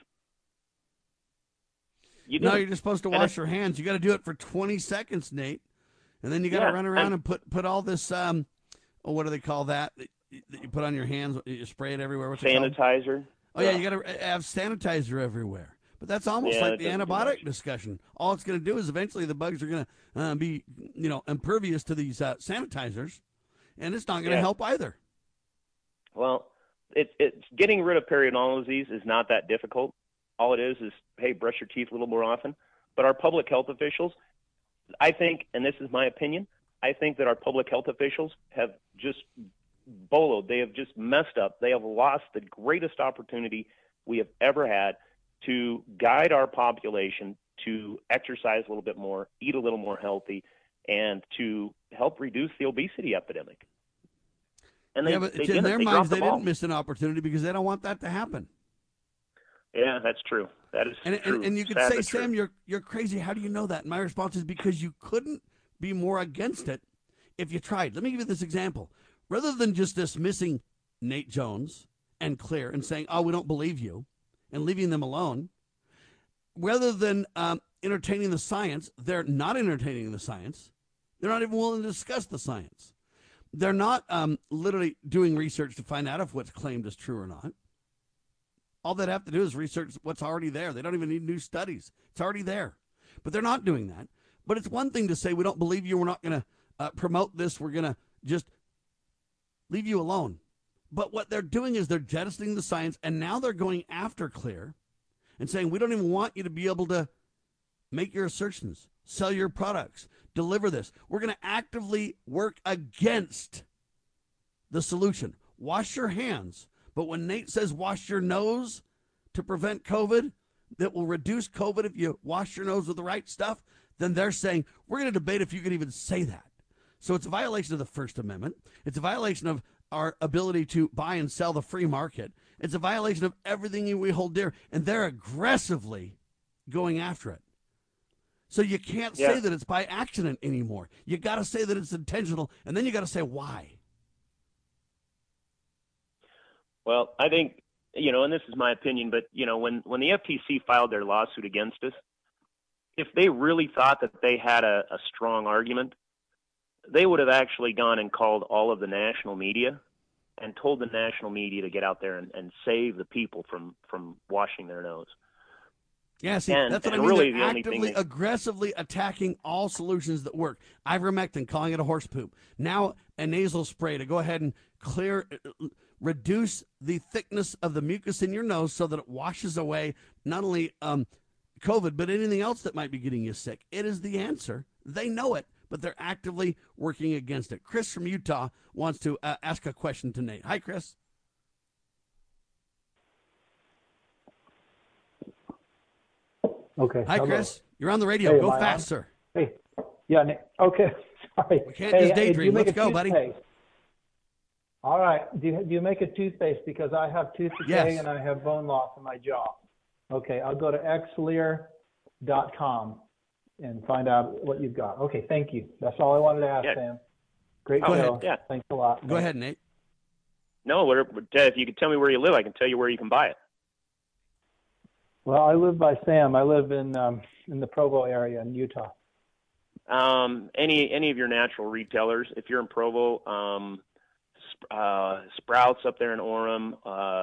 No, you're just supposed to wash your hands. You got to do it for 20 seconds, Nate. And then you got to run around and put all this, what do they call that you put on your hands? You spray it everywhere. What's sanitizer. It called? Oh, yeah, you got to have sanitizer everywhere. But that's almost like the antibiotic discussion. All it's going to do is eventually the bugs are going to be, impervious to these sanitizers, and it's not going to help either. Well, it's getting rid of periodontal disease is not that difficult. All it is, hey, brush your teeth a little more often. But our public health officials, I think, and this is my opinion, I think that our public health officials have just boloed. They have just messed up. They have lost the greatest opportunity we have ever had to guide our population to exercise a little bit more, eat a little more healthy, and to help reduce the obesity epidemic. And but in their minds, they didn't miss an opportunity because they don't want that to happen. Yeah, that's true. That is true. And you could say, Sam, you're crazy. How do you know that? And my response is because you couldn't be more against it if you tried. Let me give you this example. Rather than just dismissing Nate Jones and Claire and saying, oh, we don't believe you, and leaving them alone, rather than entertaining the science, they're not entertaining the science. They're not even willing to discuss the science. They're not literally doing research to find out if what's claimed is true or not. All they'd have to do is research what's already there. They don't even need new studies. It's already there. But they're not doing that. But it's one thing to say, we don't believe you. We're not going to promote this. We're going to just leave you alone. But what they're doing is they're jettisoning the science, and now they're going after Claire and saying, we don't even want you to be able to make your assertions, sell your products, deliver this. We're going to actively work against the solution. Wash your hands. But when Nate says wash your nose to prevent COVID, that will reduce COVID if you wash your nose with the right stuff, then they're saying, we're going to debate if you can even say that. So it's a violation of the First Amendment. It's a violation of our ability to buy and sell the free market. It's a violation of everything we hold dear. And they're aggressively going after it. So you can't say that it's by accident anymore. You got to say that it's intentional, and then you got to say why. Well, I think, and this is my opinion, but, when the FTC filed their lawsuit against us, if they really thought that they had a strong argument, they would have actually gone and called all of the national media and told the national media to get out there and save the people from washing their nose. Yeah, see, that's what I mean. Really they're actively, aggressively attacking all solutions that work. Ivermectin, calling it a horse poop. Now a nasal spray to go ahead and reduce the thickness of the mucus in your nose so that it washes away not only COVID, but anything else that might be getting you sick. It is the answer. They know it, but they're actively working against it. Chris from Utah wants to ask a question to Nate. Hi, Chris. Okay. Hi, Chris. You're on the radio. Hey, go fast, sir. Hey. Yeah. Okay. Sorry. We can't just daydream. Let's go, buddy. All right. Do you make a toothpaste? Because I have tooth decay and I have bone loss in my jaw. Okay. I'll go to xlear.com and find out what you've got. Okay. Thank you. That's all I wanted to ask, Sam. Great show. Yeah. Thanks a lot. Go ahead, Nate. No, if you could tell me where you live, I can tell you where you can buy it. Well, I live by Sam. I live in the Provo area in Utah. Any of your natural retailers, if you're in Provo, Sprouts up there in Orem.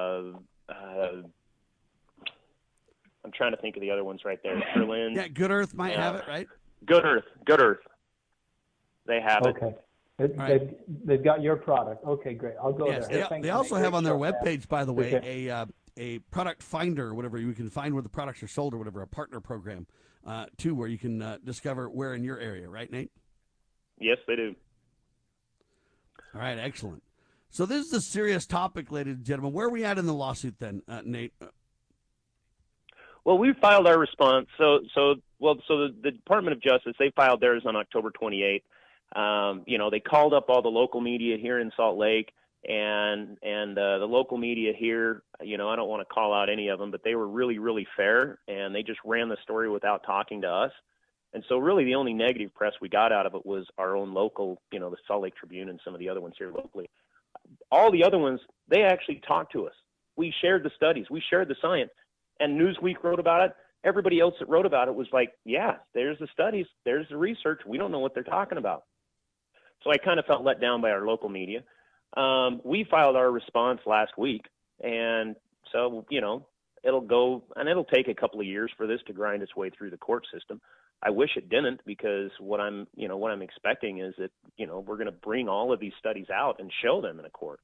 I'm trying to think of the other ones right there. Berlin. Yeah, Good Earth might have it, right? Good Earth. They have it. Okay. They've got your product. Okay, great. I'll go there. They also have on their webpage, by the way, a product finder or whatever. You can find where the products are sold or whatever, a partner program, too, where you can discover where in your area, right, Nate? Yes, they do. All right, excellent. So this is a serious topic, ladies and gentlemen. Where are we at in the lawsuit then, Nate? Well, we filed our response. So the Department of Justice, they filed theirs on October 28th. They called up all the local media here in Salt Lake. and the local media here, you know, I don't want to call out any of them, but they were really, really fair, and they just ran the story without talking to us. And so really the only negative press we got out of it was our own local, you know, the Salt Lake Tribune and some of the other ones here locally. All the other ones, they actually talked to us. We shared the studies. We shared the science. And Newsweek wrote about it. Everybody else that wrote about it was like, yeah, there's the studies. There's the research. We don't know what they're talking about. So I kind of felt let down by our local media. We filed our response last week. And so, you know, it'll go, and it'll take a couple of years for this to grind its way through the court system. I wish it didn't, because what I'm expecting is that, you know, we're going to bring all of these studies out and show them in a court.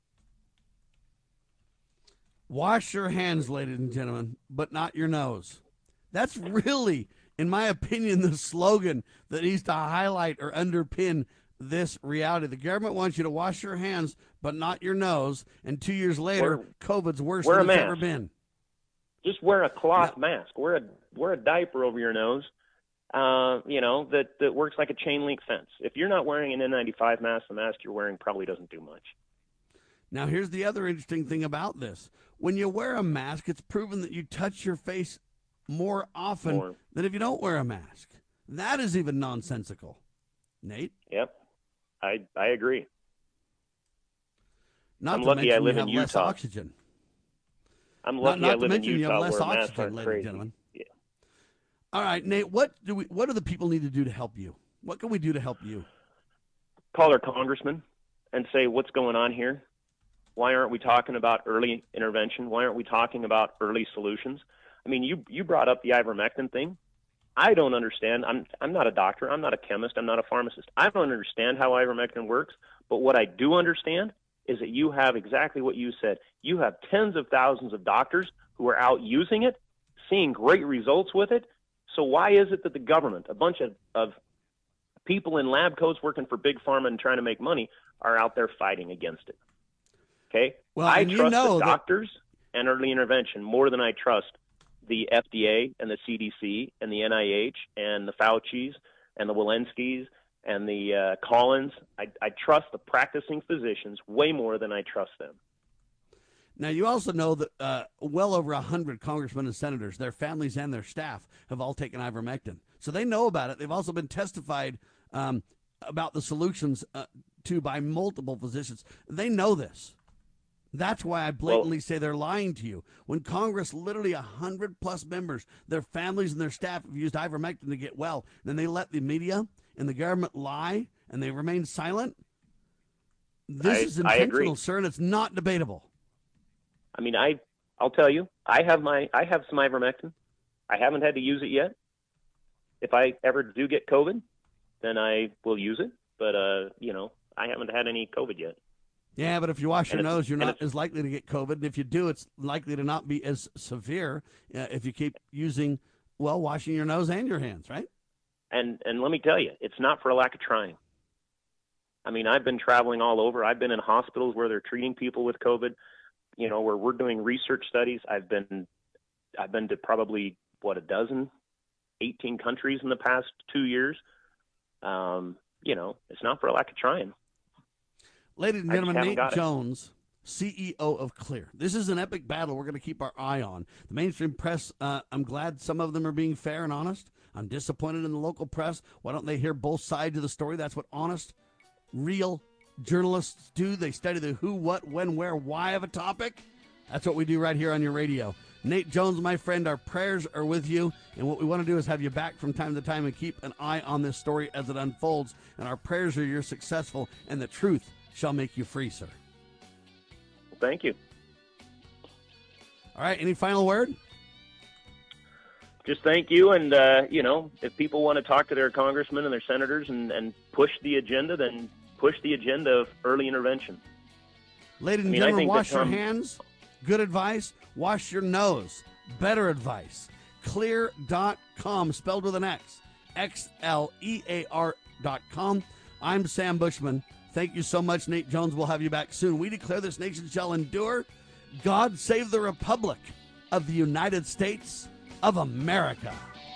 Wash your hands, ladies and gentlemen, but not your nose. That's really, in my opinion, the slogan that needs to highlight or underpin this reality. The government wants you to wash your hands, but not your nose. And 2 years later, COVID's worse than it's ever been. Just wear a cloth mask. Wear a diaper over your nose. You know, that works like a chain link fence. If you're not wearing an N95 mask, the mask you're wearing probably doesn't do much. Now, here's the other interesting thing about this. When you wear a mask, it's proven that you touch your face more often than if you don't wear a mask. That is even nonsensical. Nate? Yep. I agree. I'm lucky I live in Utah. Less oxygen. I'm lucky I live in Utah. You have less where oxygen, ladies and gentlemen. Yeah. All right, Nate, what do the people need to do to help you? What can we do to help you? Call our congressman and say, what's going on here? Why aren't we talking about early intervention? Why aren't we talking about early solutions? I mean, you brought up the ivermectin thing. I don't understand. I'm not a doctor. I'm not a chemist. I'm not a pharmacist. I don't understand how ivermectin works. But what I do understand is that you have exactly what you said. You have tens of thousands of doctors who are out using it, seeing great results with it. So why is it that the government, a bunch of people in lab coats working for Big Pharma and trying to make money, are out there fighting against it? Okay? Well, I trust the doctors and early intervention more than I trust the FDA and the CDC and the NIH and the Faucis and the Walensky's and the Collins. I trust the practicing physicians way more than I trust them. Now, you also know that well over 100 congressmen and senators, their families and their staff, have all taken ivermectin. So they know about it. They've also been testified about the solutions to by multiple physicians. They know this. That's why I blatantly say they're lying to you. When Congress, literally 100-plus members, their families and their staff have used ivermectin to get well, then they let the media and the government lie and they remain silent. This is intentional, sir, and it's not debatable. I mean, I'll tell you, I have some ivermectin. I haven't had to use it yet. If I ever do get COVID, then I will use it. But you know, I haven't had any COVID yet. Yeah, but if you wash your nose, you're not as likely to get COVID. And if you do, it's likely to not be as severe if you keep washing your nose and your hands, right? And let me tell you, it's not for a lack of trying. I mean, I've been traveling all over. I've been in hospitals where they're treating people with COVID, you know, where we're doing research studies. I've been to probably, 18 countries in the past 2 years. You know, it's not for a lack of trying. Ladies and gentlemen, Nate Jones, CEO of Clear. This is an epic battle we're going to keep our eye on. The mainstream press, I'm glad some of them are being fair and honest. I'm disappointed in the local press. Why don't they hear both sides of the story? That's what honest, real journalists do. They study the who, what, when, where, why of a topic. That's what we do right here on your radio. Nate Jones, my friend, our prayers are with you. And what we want to do is have you back from time to time and keep an eye on this story as it unfolds. And our prayers are you're successful and the truth shall make you free, sir. Well, thank you. All right. Any final word? Just thank you. And, you know, if people want to talk to their congressmen and their senators and push the agenda, then push the agenda of early intervention. Ladies and gentlemen, wash your hands. Good advice. Wash your nose. Better advice. Clear.com, spelled with an X. XLEAR.com. I'm Sam Bushman. Thank you so much, Nate Jones. We'll have you back soon. We declare this nation shall endure. God save the Republic of the United States of America.